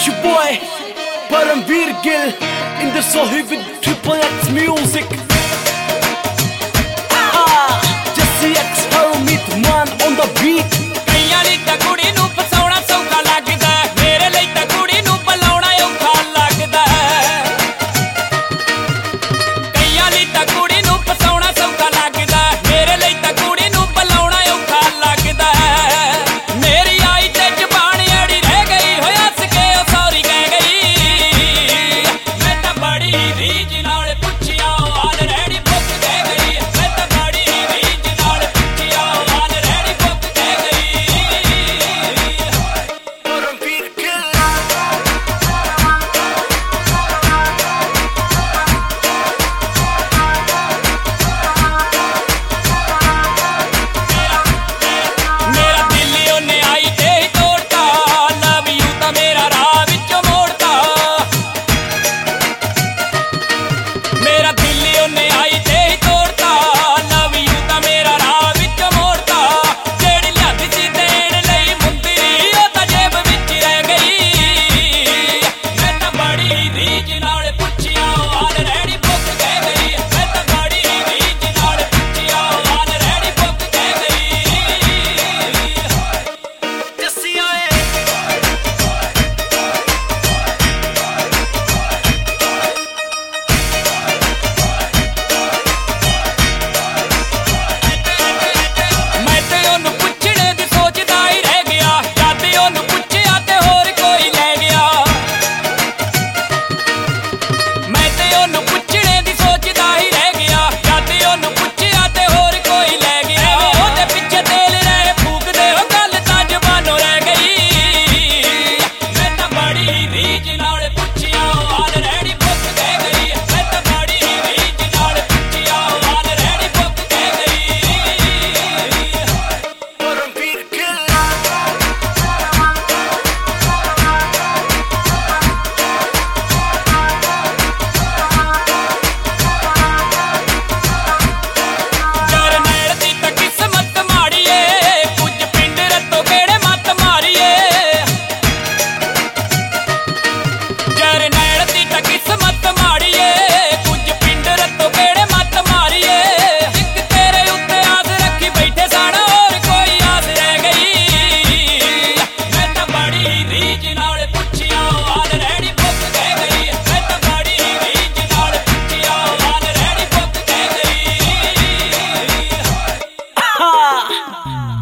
It's your boy, Paramveer Gill, in the Sohi with Triple X music. Jesse X, Harmeet Man on the beat. ਕਈਆਂ ਲਈ ਤਾਂ ਕੁੜੀ ਨੂੰ ਫਸਾਉਣਾ ਸੌਖਾ ਲੱਗਦਾ, ਮੇਰੇ ਲਈ ਤਾਂ ਕੁੜੀ ਨੂੰ ਬੁਲਾਉਣਾ ਔਖਾ ਲੱਗਦਾ। ਕਈਆਂ ਲਈ ਤਾਂ ਕੁੜੀ ਨੂੰ ਫਸਾਉਣਾ ਸੌਖਾ ਲੱਗਦਾ, ਮੇਰੇ ਲਈ ਤਾਂ ਕੁੜੀ ਨੂੰ ਬੁਲਾਉਣਾ ਔਖਾ ਲੱਗਦਾ। ਮੇਰੀ ਆਈ ਤੇ ਜ਼ਬਾਨ ਅੜੀ ਰਹਿ ਗਈ, ਹੋਇਆ ਸਕੇ ਉਹ ਸੌਰੀ ਕਹਿ ਗਈ। ਮੈਂ ਤਾਂ ਬੜੀ ਰੀਝ ਨਾਲ ਪੁੱਛਿਆ ਆਲਰੇਡੀ ਬੁੱਕ ਕਹਿ ਗਈ। ਮੈਂ ਤਾਂ ਬੜੀ ਰੀਝ ਨਾਲ ਪੁੱਛਿਆ ਆਲਰੇਡੀ ਬੁੱਕ ਕਹਿ ਗਈ। Paramveer Gill. ਮੇਰਾ ਦਿਲ ਉਹਨੇ ਆਈ ਤੇ ਹੀ ਤੋੜਤਾ, ਲਵ ਯੂ ਤਾਂ ਮੇਰਾ ਰਾਹ ਵਿੱਚੋਂ ਮੋੜਤਾ। ਮੇਰਾ ਦਿਲ ਉਹਨੇ ਆਈ ਤੇ ਹੀ ਤੋੜਤਾ, ਲਵ ਯੂ ਤਾਂ ਮੇਰਾ ਰਾਹ ਵਿੱਚੋਂ ਮੋੜਤਾ। ਜਿਹੜੀ ਲਿਆਂਦੀ ਸੀ ਦੇਣ ਲਈ ਮੁੰਦਰੀ, ਉਹ ਤਾਂ ਜੇਬ ਵਿੱਚ ਰਹਿ ਗਈ। ਮੈਂ ਤਾਂ ਬੜੀ ਰੀਝ ਨਾਲ ਪੁੱਛਿਆ ਆਲਰੇਡੀ ਬੁੱਕ ਕਹਿ ਗਈ। ਮੈਂ ਤਾਂ ਬੜੀ ਰੀਝ ਨਾਲ ਪੁੱਛਿਆ ਆਲਰੇਡੀ ਬੁੱਕ ਕਹਿ ਗਈ। Jesse ਓਏ। ਮੈਂ ਤੇ ਉਹਨੂੰ ਪੁੱਛਣੇ ਦੀ ਸੋਚਦਾ ਹੀ ਰਹਿ ਗਿਆ, ਜਦ ਉਹਨੂੰ ਪੁੱਛਿਆ ਤੇ ਹੋਰ ਕੋਈ ਲੈ ਗਿਆ। ਮੈਂ ਤੇ ਉਹਨੂੰ ਪੁੱਛਣੇ ਦੀ ਸੋਚਦਾ ਹੀ ਰਹਿ ਗਿਆ, ਜਦ ਉਹਨੂੰ ਪੁੱਛਿਆ ਤੇ ਹੋਰ ਕੋਈ ਲੈ ਗਿਆ। ਉਹਦੇ ਪਿੱਛੇ ਤੇਲ ਰਹੇ ਫੂਕਦੇ, ਉਹ ਗੱਲ ਤਾਂ ਜ਼ਬਾਨੋਂ ਰਹਿ ਗਈ। ਮੈਂ ਤਾਂ ਬੜੀ ਰੀਝ ਨਾਲ ਪੁੱਛਿਆ ਆਲਰੇਡੀ ਬੁੱਕ ਕਹਿ ਗਈ। ਮੈਂ ਤਾਂ ਬੜੀ ਰੀਝ ਨਾਲ ਪੁੱਛਿਆ ਆਲਰੇਡੀ ਬੁੱਕ ਕਹਿ ਗਈ। Paramveer Gill. ਜਰਨੈਲ ਦੀ ਤਾਂ ਕਿਸਮਤ ਮਾੜੀ ਏ, ਕੁਝ ਪਿੰਡ ਰੱਤੋਂ ਕਿਹੜੇ ਮੱਤ ਮਾਰੀਏ। ਜਰਨੈਲ ਦੀ ਤਾਂ ਕਿਸਮਤ ਮਾੜੀ ਏ, ਕੁਝ ਪਿੰਡ ਰੱਤੋਂ ਕਿਹੜੇ ਮੱਤ ਮਾਰੀਏ। ਇੱਕ ਤੇਰੇ ਉੱਤੇ ਆਸ ਰੱਖੀ ਬੈਠੇ ਸਨ, ਹੋਰ ਕੋਈ ਆਸ ਰਹਿ ਗਈ। ਮੈਂ ਤਾਂ ਬੜੀ ਰੀਝ ਨਾਲ ਪੁੱਛਿਆ ਆਲਰੇਡੀ ਬੁੱਕ ਕਹਿ ਗਈ। ਮੈਂ ਤਾਂ ਬੜੀ ਰੀਝ ਨਾਲ ਪੁੱਛਿਆ ਆਲਰੇਡੀ ਬੁੱਕ ਕਹਿ ਗਈ।